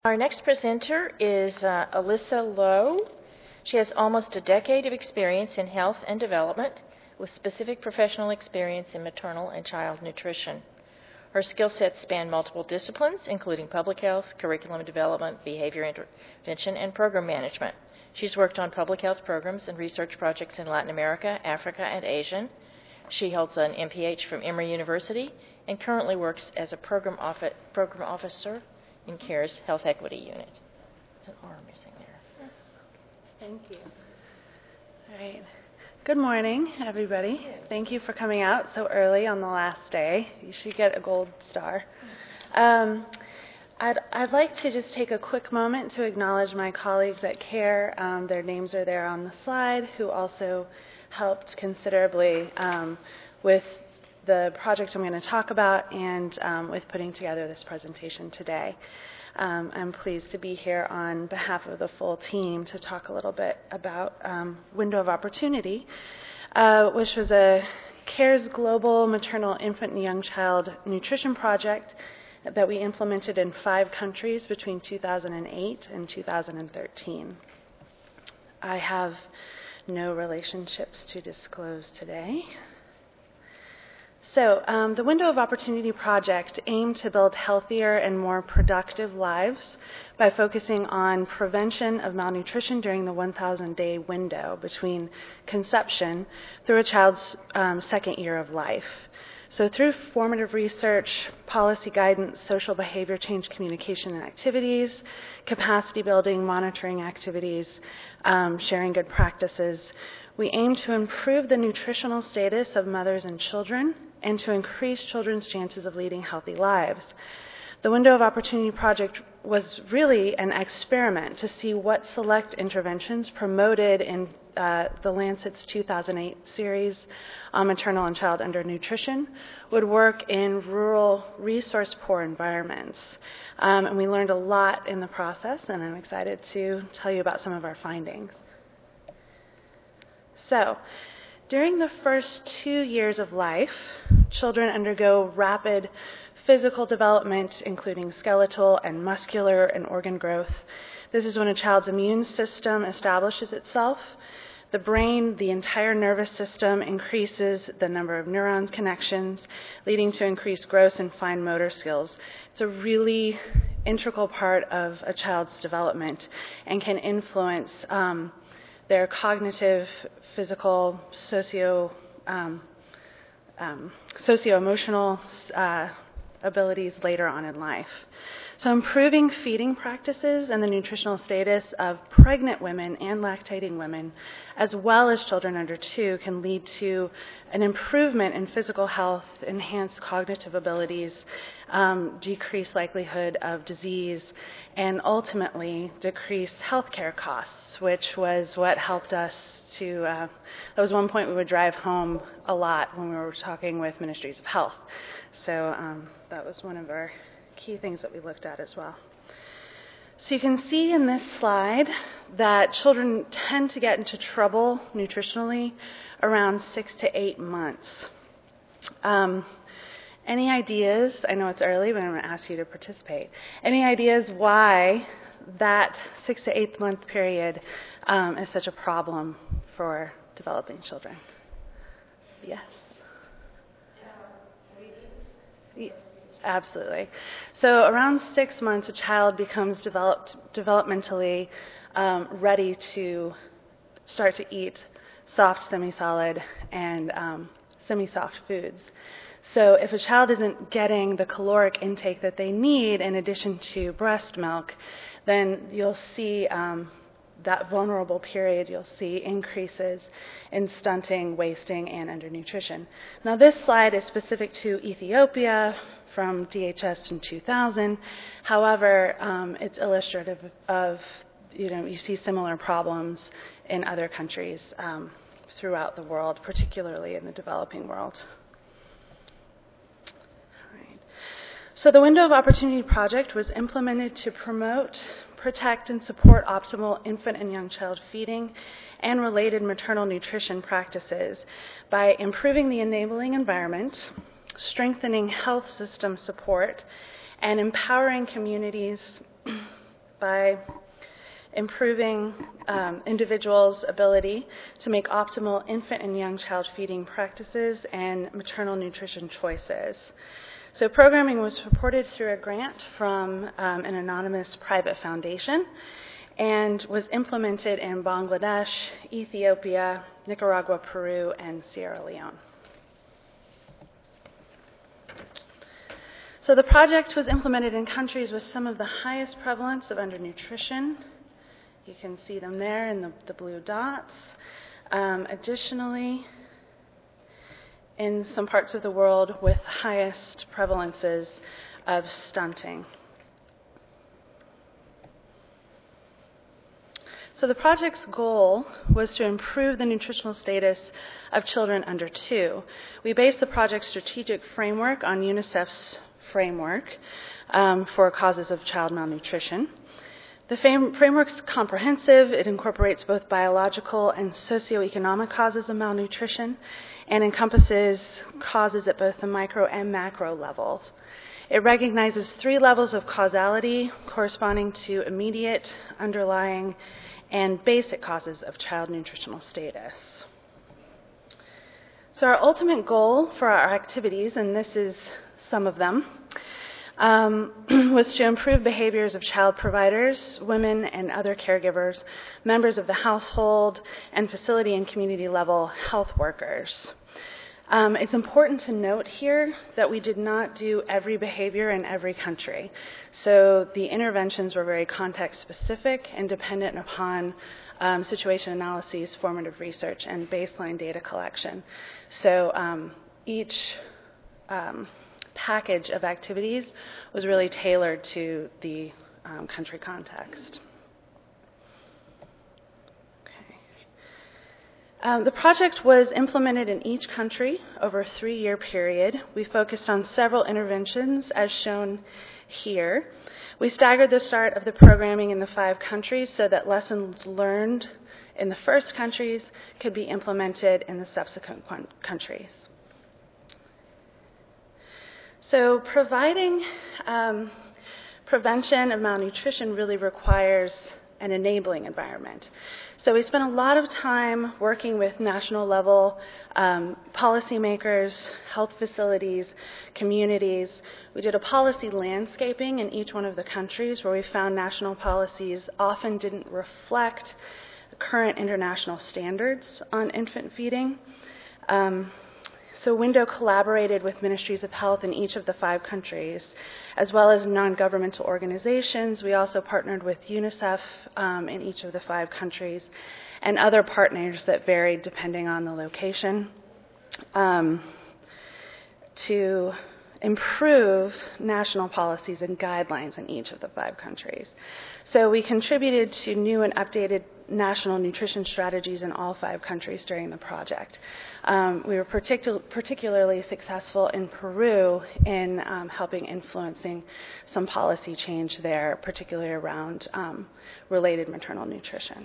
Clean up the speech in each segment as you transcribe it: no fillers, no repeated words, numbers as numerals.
Our next presenter is Alyssa Lowe. She has almost a decade of experience in health and development with specific professional experience in maternal and child nutrition. Her skill sets span multiple disciplines, including public health, curriculum development, behavior intervention, and program management. She's worked on public health programs and research projects in Latin America, Africa, and Asia. She holds an MPH from Emory University and currently works as a program officer in CARE's Health Equity Unit. There's an R missing there. Thank you. All right. Good morning, everybody. Thank you for coming out so early on the last day. You should get a gold star. I'd like to just take a quick moment to acknowledge my colleagues at CARE. Their names are there on the slide, who also helped considerably with the project I'm going to talk about and with putting together this presentation today. I'm pleased to be here on behalf of the full team to talk a little bit about Window of Opportunity, which was a CARE's global maternal, infant, and young child nutrition project that we implemented in 5 countries between 2008 and 2013. I have no relationships to disclose today. So, the Window of Opportunity project aimed to build healthier and more productive lives by focusing on prevention of malnutrition during the 1,000-day window between conception through a child's second year of life. So through formative research, policy guidance, social behavior change communication and activities, capacity building, monitoring activities, sharing good practices, we aim to improve the nutritional status of mothers and children and to increase children's chances of leading healthy lives. The Window of Opportunity project was really an experiment to see what select interventions promoted in the Lancet's 2008 series on maternal and child undernutrition would work in rural, resource-poor environments. And we learned a lot in the process, and I'm excited to tell you about some of our findings. So, during the first 2 years of life, children undergo rapid physical development, including skeletal and muscular and organ growth. This is when a child's immune system establishes itself. The brain, the entire nervous system increases the number of neurons connections, leading to increased gross and fine motor skills. It's a really integral part of a child's development and can influence their cognitive, physical, socio-emotional abilities later on in life. So improving feeding practices and the nutritional status of pregnant women and lactating women, as well as children under 2, can lead to an improvement in physical health, enhanced cognitive abilities, decreased likelihood of disease, and ultimately decrease healthcare costs, which was what helped us to, that was one point we would drive home a lot when we were talking with ministries of health. So that was one of our key things that we looked at as well. So you can see in this slide that children tend to get into trouble nutritionally around 6 to 8 months. Any ideas? I know it's early, but I'm going to ask you to participate. Any ideas why that 6 to 8 month period is such a problem for developing children? Yes. Absolutely. So around 6 months, a child becomes developmentally ready to start to eat soft, semi-solid, and semi-soft foods. So if a child isn't getting the caloric intake that they need in addition to breast milk, then you'll see that vulnerable period, you'll see increases in stunting, wasting, and undernutrition. Now this slide is specific to Ethiopia from DHS in 2000. However, it's illustrative of, you see similar problems in other countries throughout the world, particularly in the developing world. All right. So the Window of Opportunity project was implemented to promote, protect, and support optimal infant and young child feeding and related maternal nutrition practices by improving the enabling environment, strengthening health system support, and empowering communities by improving individuals' ability to make optimal infant and young child feeding practices and maternal nutrition choices. So programming was supported through a grant from an anonymous private foundation and was implemented in Bangladesh, Ethiopia, Nicaragua, Peru, and Sierra Leone. So the project was implemented in countries with some of the highest prevalence of undernutrition. You can see them there in the blue dots. Additionally, in some parts of the world with highest prevalences of stunting. So the project's goal was to improve the nutritional status of children under 2. We based the project's strategic framework on UNICEF's framework for causes of child malnutrition. The framework's comprehensive. It incorporates both biological and socioeconomic causes of malnutrition and encompasses causes at both the micro and macro levels. It recognizes 3 levels of causality corresponding to immediate, underlying, and basic causes of child nutritional status. So our ultimate goal for our activities, and this is some of them, was to improve behaviors of child providers, women and other caregivers, members of the household, and facility and community level health workers. It's important to note here that we did not do every behavior in every country. So the interventions were very context-specific and dependent upon situation analyses, formative research, and baseline data collection. So each package of activities was really tailored to the country context. The project was implemented in each country over a 3-year period. We focused on several interventions as shown here. We staggered the start of the programming in the 5 countries so that lessons learned in the first countries could be implemented in the subsequent countries. So providing prevention of malnutrition really requires an enabling environment. So we spent a lot of time working with national level policymakers, health facilities, communities. We did a policy landscaping in each one of the countries where we found national policies often didn't reflect current international standards on infant feeding. So Window collaborated with ministries of health in each of the 5 countries, as well as non-governmental organizations. We also partnered with UNICEF in each of the 5 countries and other partners that varied depending on the location to improve national policies and guidelines in each of the 5 countries. So we contributed to new and updated national nutrition strategies in all 5 countries during the project. We were particularly successful in Peru in helping influencing some policy change there, particularly around related maternal nutrition.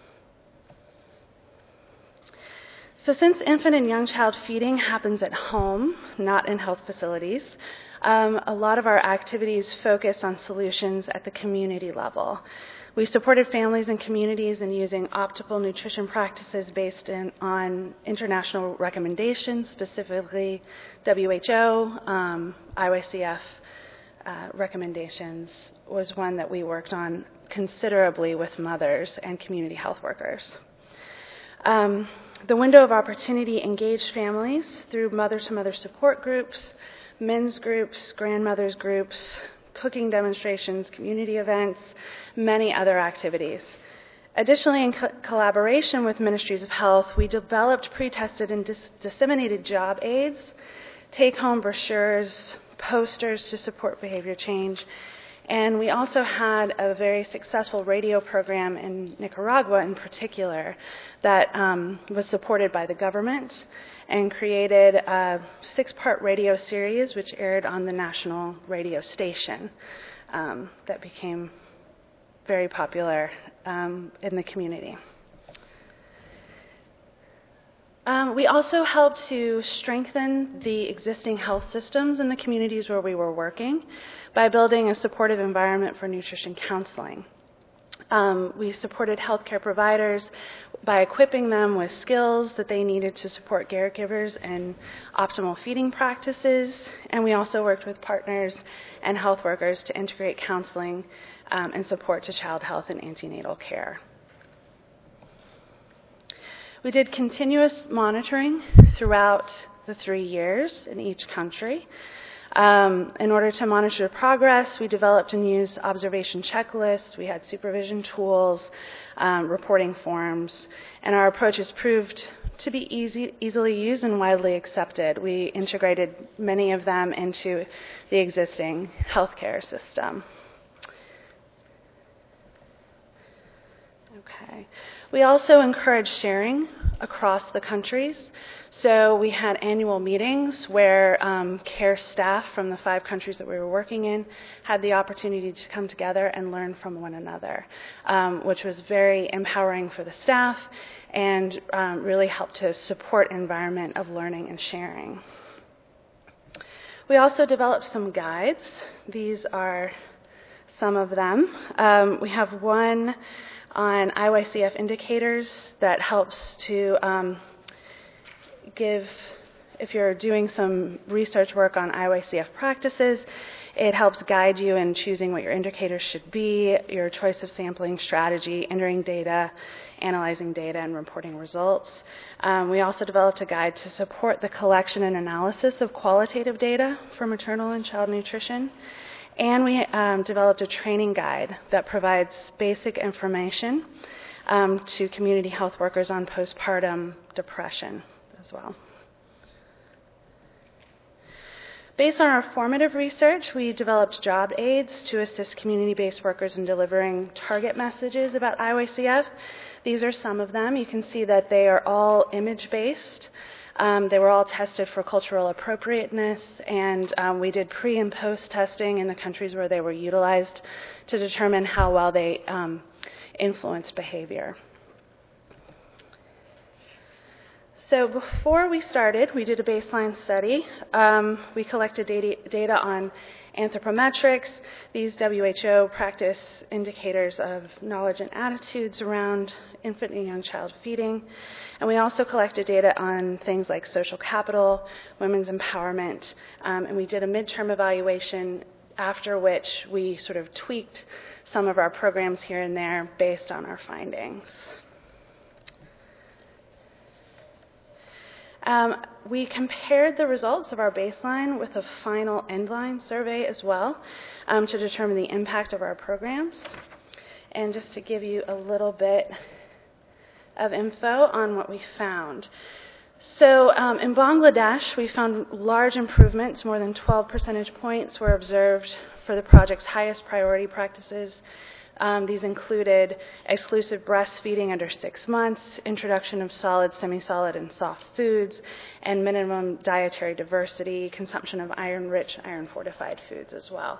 So since infant and young child feeding happens at home, not in health facilities, a lot of our activities focus on solutions at the community level. We supported families and communities in using optimal nutrition practices based on international recommendations, specifically WHO, IYCF recommendations was one that we worked on considerably with mothers and community health workers. The window of opportunity engaged families through mother-to-mother support groups, men's groups, grandmothers groups, cooking demonstrations, community events, many other activities. Additionally, in collaboration with ministries of health, we developed pre-tested and disseminated job aids, take-home brochures, posters to support behavior change, and we also had a very successful radio program in Nicaragua in particular that was supported by the government and created a 6-part radio series which aired on the national radio station that became very popular in the community. We also helped to strengthen the existing health systems in the communities where we were working by building a supportive environment for nutrition counseling. We supported healthcare providers by equipping them with skills that they needed to support caregivers in optimal feeding practices, and we also worked with partners and health workers to integrate counseling and support to child health and antenatal care. We did continuous monitoring throughout the 3 years in each country. In order to monitor progress, we developed and used observation checklists, we had supervision tools, reporting forms, and our approaches proved to be easily used and widely accepted. We integrated many of them into the existing healthcare system. Okay. We also encourage sharing across the countries. So we had annual meetings where care staff from the 5 countries that we were working in had the opportunity to come together and learn from one another, which was very empowering for the staff and really helped to support an environment of learning and sharing. We also developed some guides. These are some of them. We have one on IYCF indicators that helps to give, if you're doing some research work on IYCF practices, it helps guide you in choosing what your indicators should be, your choice of sampling strategy, entering data, analyzing data, and reporting results. We also developed a guide to support the collection and analysis of qualitative data for maternal and child nutrition. And we developed a training guide that provides basic information to community health workers on postpartum depression as well. Based on our formative research, we developed job aids to assist community-based workers in delivering target messages about IYCF. These are some of them. You can see that they are all image-based. They were all tested for cultural appropriateness, and we did pre- and post-testing in the countries where they were utilized to determine how well they influenced behavior. So before we started, we did a baseline study. We collected data on anthropometrics, these WHO practice indicators of knowledge and attitudes around infant and young child feeding. And we also collected data on things like social capital, women's empowerment, and we did a midterm evaluation, after which we sort of tweaked some of our programs here and there based on our findings. We compared the results of our baseline with a final endline survey as well to determine the impact of our programs. And just to give you a little bit of info on what we found. So in Bangladesh, we found large improvements. More than 12 percentage points were observed for the project's highest priority practices. These included exclusive breastfeeding under 6 months, introduction of solid, semi-solid, and soft foods, and minimum dietary diversity, consumption of iron-rich, iron-fortified foods as well.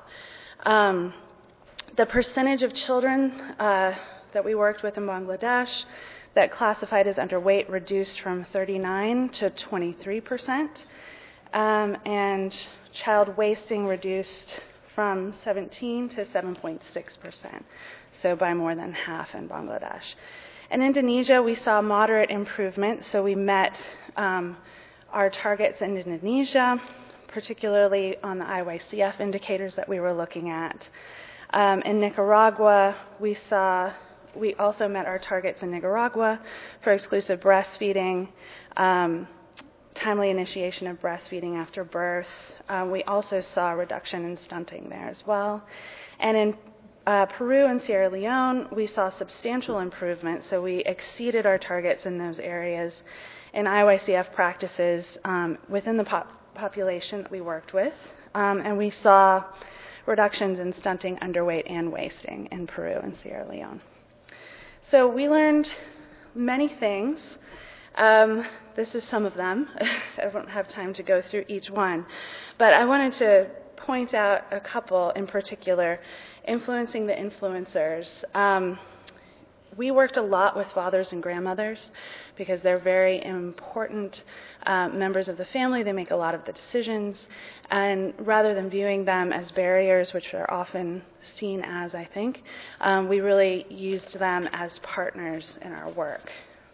The percentage of children that we worked with in Bangladesh that classified as underweight reduced from 39 to 23%, and child wasting reduced from 17 to 7.6%, so by more than half in Bangladesh. In Indonesia, we saw moderate improvement, so we met our targets in Indonesia, particularly on the IYCF indicators that we were looking at. In Nicaragua, we also met our targets in Nicaragua for exclusive breastfeeding, timely initiation of breastfeeding after birth. We also saw a reduction in stunting there as well. And in Peru and Sierra Leone, we saw substantial improvement, so we exceeded our targets in those areas in IYCF practices within the population that we worked with. And we saw reductions in stunting, underweight, and wasting in Peru and Sierra Leone. So we learned many things. This is some of them. I won't have time to go through each one. But I wanted to point out a couple in particular, influencing the influencers. We worked a lot with fathers and grandmothers because they're very important members of the family. They make a lot of the decisions. And rather than viewing them as barriers, which are often seen as, I think, we really used them as partners in our work.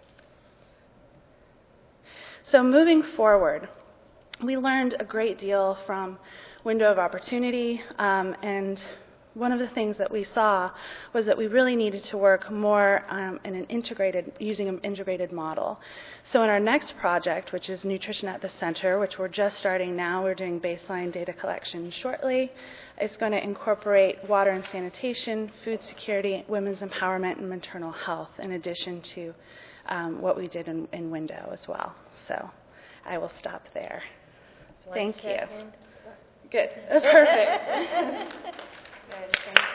So moving forward, we learned a great deal from Window of Opportunity, and one of the things that we saw was that we really needed to work more using an integrated model. So in our next project, which is Nutrition at the Center, which we're just starting now, we're doing baseline data collection shortly. It's going to incorporate water and sanitation, food security, women's empowerment, and maternal health, in addition to what we did in Window as well. So I will stop there. Thank you. Good. Perfect. Good. Thank you.